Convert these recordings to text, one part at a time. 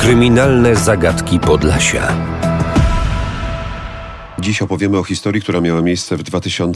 Kryminalne zagadki Podlasia. Dziś opowiemy o historii, która miała miejsce w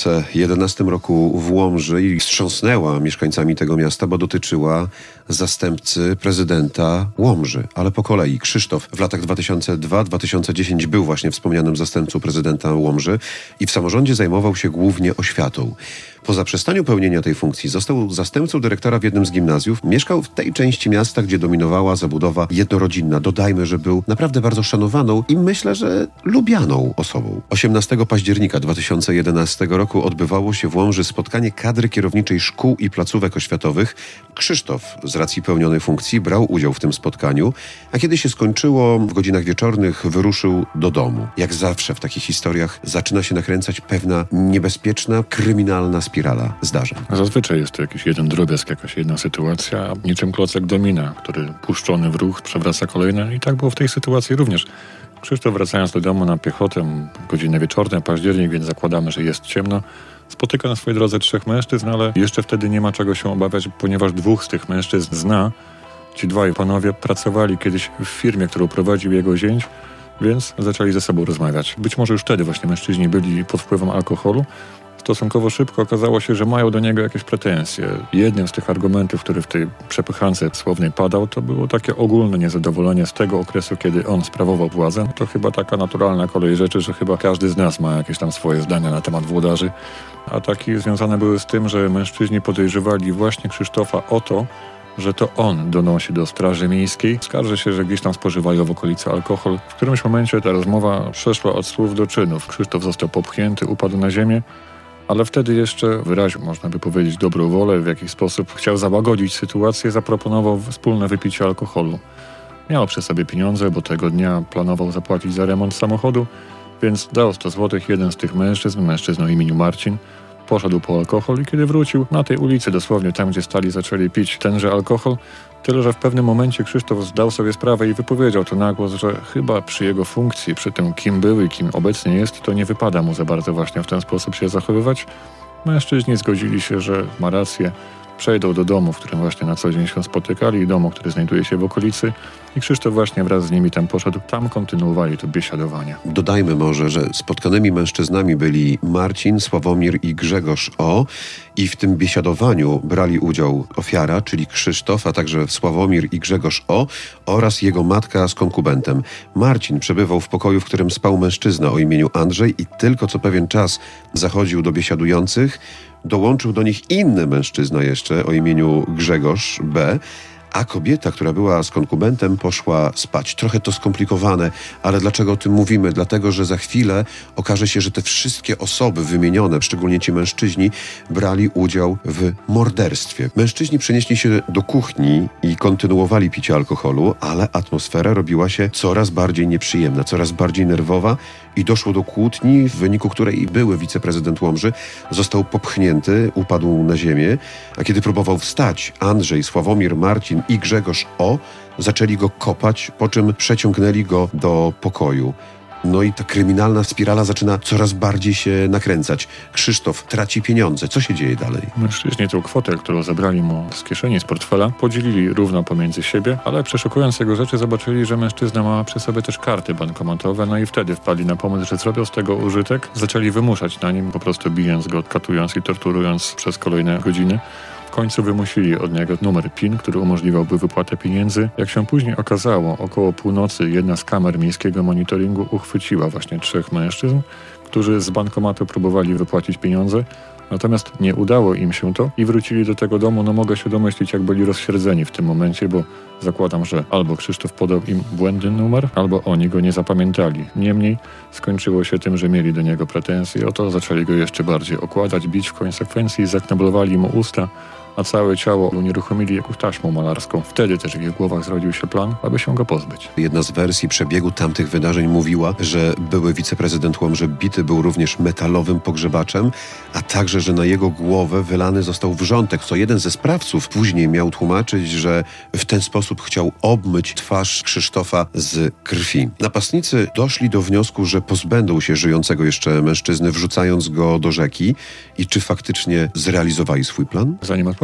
2011 roku w Łomży i wstrząsnęła mieszkańcami tego miasta, bo dotyczyła zastępcy prezydenta Łomży. Ale po kolei. Krzysztof w latach 2002-2010 był właśnie wspomnianym zastępcą prezydenta Łomży i w samorządzie zajmował się głównie oświatą. Po zaprzestaniu pełnienia tej funkcji został zastępcą dyrektora w jednym z gimnazjów. Mieszkał w tej części miasta, gdzie dominowała zabudowa jednorodzinna. Dodajmy, że był naprawdę bardzo szanowaną i myślę, że lubianą osobą. 18 października 2011 roku odbywało się w Łomży spotkanie kadry kierowniczej szkół i placówek oświatowych. Krzysztof z racji pełnionej funkcji brał udział w tym spotkaniu, a kiedy się skończyło w godzinach wieczornych, wyruszył do domu. Jak zawsze w takich historiach zaczyna się nakręcać pewna niebezpieczna, kryminalna spirala zdarzeń. Zazwyczaj jest to jakiś jeden drobiazg, jakaś jedna sytuacja, niczym klocek domina, który puszczony w ruch przewraca kolejne i tak było w tej sytuacji również. Krzysztof, wracając do domu na piechotę, godziny wieczorne, październik, więc zakładamy, że jest ciemno, spotyka na swojej drodze 3 mężczyzn, ale jeszcze wtedy nie ma czego się obawiać, ponieważ 2 z tych mężczyzn zna. Ci 2 panowie pracowali kiedyś w firmie, którą prowadził jego zięć, więc zaczęli ze sobą rozmawiać. Być może już wtedy właśnie mężczyźni byli pod wpływem alkoholu. Stosunkowo szybko okazało się, że mają do niego jakieś pretensje. Jednym z tych argumentów, który w tej przepychance słownej padał, to było takie ogólne niezadowolenie z tego okresu, kiedy on sprawował władzę. To chyba taka naturalna kolej rzeczy, że chyba każdy z nas ma jakieś tam swoje zdania na temat włodarzy. Ataki związane były z tym, że mężczyźni podejrzewali właśnie Krzysztofa o to, że to on donosi do Straży Miejskiej. Skarży się, że gdzieś tam spożywają w okolicy alkohol. W którymś momencie ta rozmowa przeszła od słów do czynów. Krzysztof został popchnięty, upadł na ziemię. Ale wtedy jeszcze wyraził, można by powiedzieć, dobrą wolę, w jakiś sposób chciał załagodzić sytuację, zaproponował wspólne wypicie alkoholu. Miał przy sobie pieniądze, bo tego dnia planował zapłacić za remont samochodu, więc dał 100 zł. Jeden z tych mężczyzn o imieniu Marcin, poszedł po alkohol i kiedy wrócił na tej ulicy, dosłownie tam, gdzie stali, zaczęli pić tenże alkohol. Tyle, że w pewnym momencie Krzysztof zdał sobie sprawę i wypowiedział to na głos, że chyba przy jego funkcji, przy tym kim był i kim obecnie jest, to nie wypada mu za bardzo właśnie w ten sposób się zachowywać. Mężczyźni zgodzili się, że ma rację, przejdą do domu, w którym właśnie na co dzień się spotykali, domu, który znajduje się w okolicy i Krzysztof właśnie wraz z nimi tam poszedł. Tam kontynuowali to biesiadowanie. Dodajmy może, że spotkanymi mężczyznami byli Marcin, Sławomir i Grzegorz O. I w tym biesiadowaniu brali udział ofiara, czyli Krzysztof, a także Sławomir i Grzegorz O. oraz jego matka z konkubentem. Marcin przebywał w pokoju, w którym spał mężczyzna o imieniu Andrzej i tylko co pewien czas zachodził do biesiadujących. Dołączył do nich inny mężczyzna jeszcze o imieniu Grzegorz B., a kobieta, która była z konkubentem, poszła spać. Trochę to skomplikowane, ale dlaczego o tym mówimy? Dlatego, że za chwilę okaże się, że te wszystkie osoby wymienione, szczególnie ci mężczyźni, brali udział w morderstwie. Mężczyźni przenieśli się do kuchni i kontynuowali picie alkoholu, ale atmosfera robiła się coraz bardziej nieprzyjemna, coraz bardziej nerwowa i doszło do kłótni, w wyniku której były wiceprezydent Łomży został popchnięty, upadł na ziemię, a kiedy próbował wstać, Andrzej, Sławomir, Marcin i Grzegorz O. zaczęli go kopać, po czym przeciągnęli go do pokoju. No i ta kryminalna spirala zaczyna coraz bardziej się nakręcać. Krzysztof traci pieniądze. Co się dzieje dalej? Mężczyźni tę kwotę, którą zabrali mu z kieszeni, z portfela, podzielili równo pomiędzy siebie, ale przeszukując jego rzeczy zobaczyli, że mężczyzna ma przy sobie też karty bankomatowe, no i wtedy wpadli na pomysł, że zrobią z tego użytek. Zaczęli wymuszać na nim, po prostu bijąc go, katując i torturując przez kolejne godziny. W końcu wymusili od niego numer PIN, który umożliwiałby wypłatę pieniędzy. Jak się później okazało, około północy jedna z kamer miejskiego monitoringu uchwyciła właśnie 3 mężczyzn, którzy z bankomatu próbowali wypłacić pieniądze, natomiast nie udało im się to i wrócili do tego domu. No mogę się domyślić, jak byli rozsierdzeni w tym momencie, bo zakładam, że albo Krzysztof podał im błędny numer, albo oni go nie zapamiętali. Niemniej skończyło się tym, że mieli do niego pretensje o to, zaczęli go jeszcze bardziej okładać, bić w konsekwencji, zakneblowali mu usta, a całe ciało unieruchomili jakąś taśmą malarską. Wtedy też w ich głowach zrodził się plan, aby się go pozbyć. Jedna z wersji przebiegu tamtych wydarzeń mówiła, że były wiceprezydent Łomży bity był również metalowym pogrzebaczem, a także, że na jego głowę wylany został wrzątek, co jeden ze sprawców później miał tłumaczyć, że w ten sposób chciał obmyć twarz Krzysztofa z krwi. Napastnicy doszli do wniosku, że pozbędą się żyjącego jeszcze mężczyzny, wrzucając go do rzeki. I czy faktycznie zrealizowali swój plan? Zanim odpowiem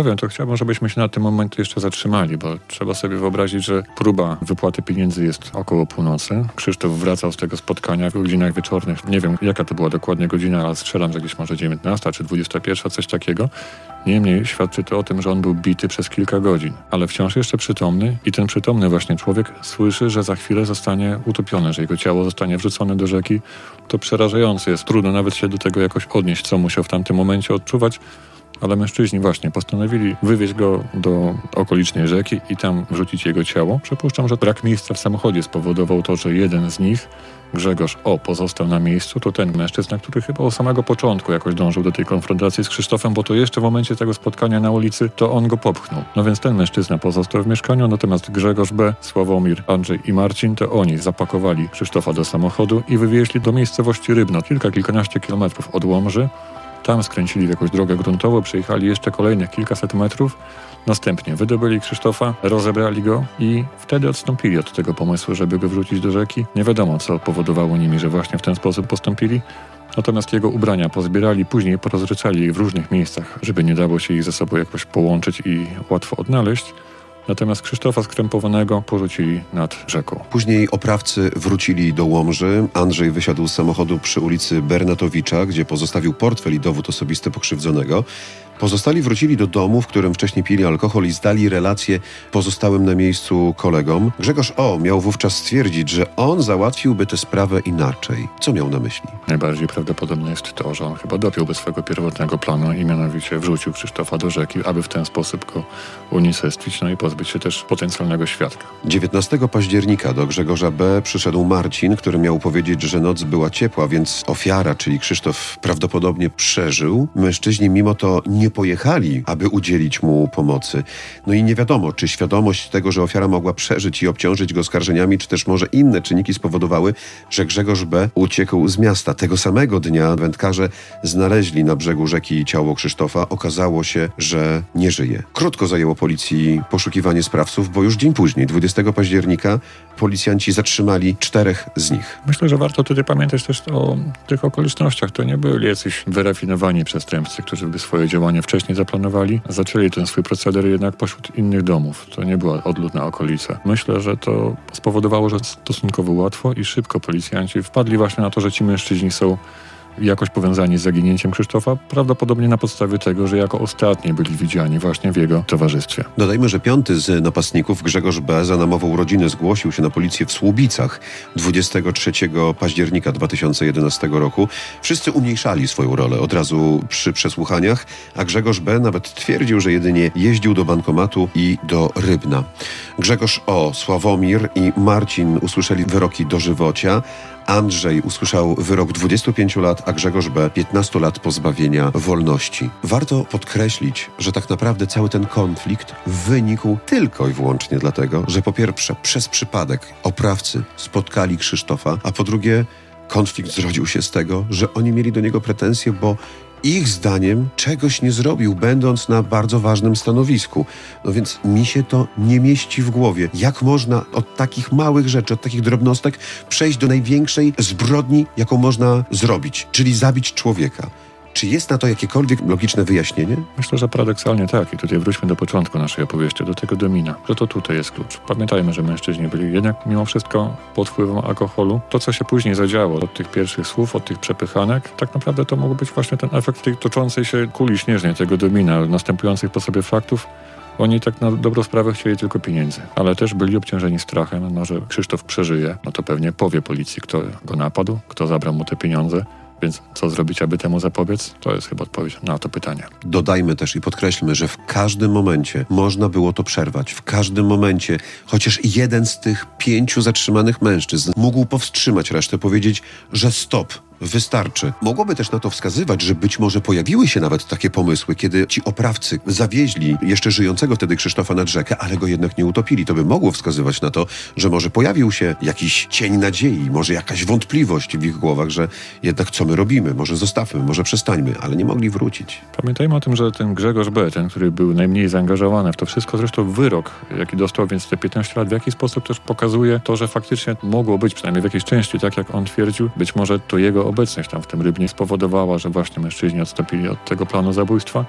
powiem, to chciałbym, żebyśmy się na tym momencie jeszcze zatrzymali, bo trzeba sobie wyobrazić, że próba wypłaty pieniędzy jest około północy. Krzysztof wracał z tego spotkania w godzinach wieczornych. Nie wiem, jaka to była dokładnie godzina, ale strzelam, że gdzieś może 19 czy 21, coś takiego. Niemniej świadczy to o tym, że on był bity przez kilka godzin, ale wciąż jeszcze przytomny i ten przytomny właśnie człowiek słyszy, że za chwilę zostanie utopiony, że jego ciało zostanie wrzucone do rzeki. To przerażające jest. Trudno nawet się do tego jakoś odnieść, co musiał w tamtym momencie odczuwać, ale mężczyźni właśnie postanowili wywieźć go do okolicznej rzeki i tam wrzucić jego ciało. Przypuszczam, że brak miejsca w samochodzie spowodował to, że jeden z nich, Grzegorz O., pozostał na miejscu. To ten mężczyzna, który chyba od samego początku jakoś dążył do tej konfrontacji z Krzysztofem, bo to jeszcze w momencie tego spotkania na ulicy to on go popchnął. No więc ten mężczyzna pozostał w mieszkaniu, natomiast Grzegorz B., Sławomir, Andrzej i Marcin, to oni zapakowali Krzysztofa do samochodu i wywieźli do miejscowości Rybno, kilkanaście kilometrów od Łomży. Tam skręcili w jakąś drogę gruntową, przejechali jeszcze kolejnych kilkaset metrów. Następnie wydobyli Krzysztofa, rozebrali go i wtedy odstąpili od tego pomysłu, żeby go wrzucić do rzeki. Nie wiadomo, co powodowało nimi, że właśnie w ten sposób postąpili. Natomiast jego ubrania pozbierali, później porozrzucali je w różnych miejscach, żeby nie dało się ich ze sobą jakoś połączyć i łatwo odnaleźć. Natomiast Krzysztofa skrępowanego porzucili nad rzeką. Później oprawcy wrócili do Łomży. Andrzej wysiadł z samochodu przy ulicy Bernatowicza, gdzie pozostawił portfel i dowód osobisty pokrzywdzonego. Pozostali wrócili do domu, w którym wcześniej pili alkohol i zdali relacje pozostałym na miejscu kolegom. Grzegorz O. miał wówczas stwierdzić, że on załatwiłby tę sprawę inaczej. Co miał na myśli? Najbardziej prawdopodobne jest to, że on chyba dopiąłby swojego pierwotnego planu i mianowicie wrzucił Krzysztofa do rzeki, aby w ten sposób go unicestwić, no i pozbyć się też potencjalnego świadka. 19 października do Grzegorza B. przyszedł Marcin, który miał powiedzieć, że noc była ciepła, więc ofiara, czyli Krzysztof, prawdopodobnie przeżył. Mężczyźni mimo to nie pojechali, aby udzielić mu pomocy. No i nie wiadomo, czy świadomość tego, że ofiara mogła przeżyć i obciążyć go oskarżeniami, czy też może inne czynniki spowodowały, że Grzegorz B. uciekł z miasta. Tego samego dnia wędkarze znaleźli na brzegu rzeki ciało Krzysztofa. Okazało się, że nie żyje. Krótko zajęło policji poszukiwanie sprawców, bo już dzień później, 20 października, policjanci zatrzymali 4 z nich. Myślę, że warto tutaj pamiętać też o tych okolicznościach. To nie byli jacyś wyrafinowani przestępcy, którzy by swoje działania wcześniej zaplanowali. Zaczęli ten swój proceder jednak pośród innych domów. To nie była odludna okolica. Myślę, że to spowodowało, że stosunkowo łatwo i szybko policjanci wpadli właśnie na to, że ci mężczyźni są jakoś powiązani z zaginięciem Krzysztofa, prawdopodobnie na podstawie tego, że jako ostatni byli widziani właśnie w jego towarzystwie. Dodajmy, że 5 z napastników, Grzegorz B., za namową rodziny zgłosił się na policję w Słubicach 23 października 2011 roku. Wszyscy umniejszali swoją rolę od razu przy przesłuchaniach, a Grzegorz B. nawet twierdził, że jedynie jeździł do bankomatu i do Rybna. Grzegorz O., Sławomir i Marcin usłyszeli wyroki dożywocia. Andrzej usłyszał wyrok 25 lat, a Grzegorz B. 15 lat pozbawienia wolności. Warto podkreślić, że tak naprawdę cały ten konflikt wynikł tylko i wyłącznie dlatego, że po pierwsze przez przypadek oprawcy spotkali Krzysztofa, a po drugie konflikt zrodził się z tego, że oni mieli do niego pretensje, bo ich zdaniem czegoś nie zrobił, będąc na bardzo ważnym stanowisku. No więc mi się to nie mieści w głowie. Jak można od takich małych rzeczy, od takich drobnostek przejść do największej zbrodni, jaką można zrobić, czyli zabić człowieka? Czy jest na to jakiekolwiek logiczne wyjaśnienie? Myślę, że paradoksalnie tak. I tutaj wróćmy do początku naszej opowieści, do tego domina, że to tutaj jest klucz. Pamiętajmy, że mężczyźni byli jednak mimo wszystko pod wpływem alkoholu. To, co się później zadziało, od tych pierwszych słów, od tych przepychanek, tak naprawdę to mógł być właśnie ten efekt tej toczącej się kuli śnieżnej, tego domina, następujących po sobie faktów. Oni tak na dobrą sprawę chcieli tylko pieniędzy, ale też byli obciążeni strachem, no, że Krzysztof przeżyje, no to pewnie powie policji, kto go napadł, kto zabrał mu te pieniądze. Więc co zrobić, aby temu zapobiec? To jest chyba odpowiedź na to pytanie. Dodajmy też i podkreślmy, że w każdym momencie można było to przerwać. W każdym momencie chociaż jeden z tych 5 zatrzymanych mężczyzn mógł powstrzymać resztę, powiedzieć, że stop, wystarczy. Mogłoby też na to wskazywać, że być może pojawiły się nawet takie pomysły, kiedy ci oprawcy zawieźli jeszcze żyjącego wtedy Krzysztofa nad rzekę, ale go jednak nie utopili. To by mogło wskazywać na to, że może pojawił się jakiś cień nadziei, może jakaś wątpliwość w ich głowach, że jednak co my robimy? Może zostawmy, może przestańmy, ale nie mogli wrócić. Pamiętajmy o tym, że ten Grzegorz B., ten, który był najmniej zaangażowany w to wszystko, zresztą wyrok, jaki dostał, więc te 15 lat, w jaki sposób też pokazuje to, że faktycznie mogło być, przynajmniej w jakiejś części, tak jak on twierdził, być może to jego obecność tam w tym Rybnie spowodowała, że właśnie mężczyźni odstąpili od tego planu zabójstwa,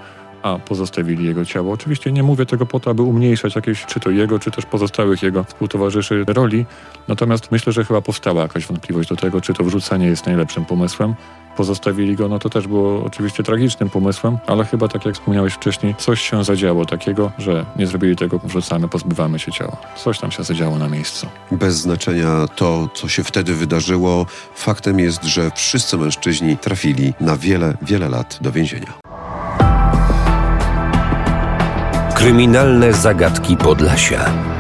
a pozostawili jego ciało. Oczywiście nie mówię tego po to, aby umniejszać jakieś, czy to jego, czy też pozostałych jego współtowarzyszy roli, natomiast myślę, że chyba powstała jakaś wątpliwość do tego, czy to wrzucenie jest najlepszym pomysłem. Pozostawili go, no to też było oczywiście tragicznym pomysłem, ale chyba, tak jak wspomniałeś wcześniej, coś się zadziało takiego, że nie zrobili tego, wrzucamy, pozbywamy się ciała. Coś tam się zadziało na miejscu. Bez znaczenia to, co się wtedy wydarzyło, faktem jest, że wszyscy mężczyźni trafili na wiele, wiele lat do więzienia. Kryminalne zagadki Podlasia.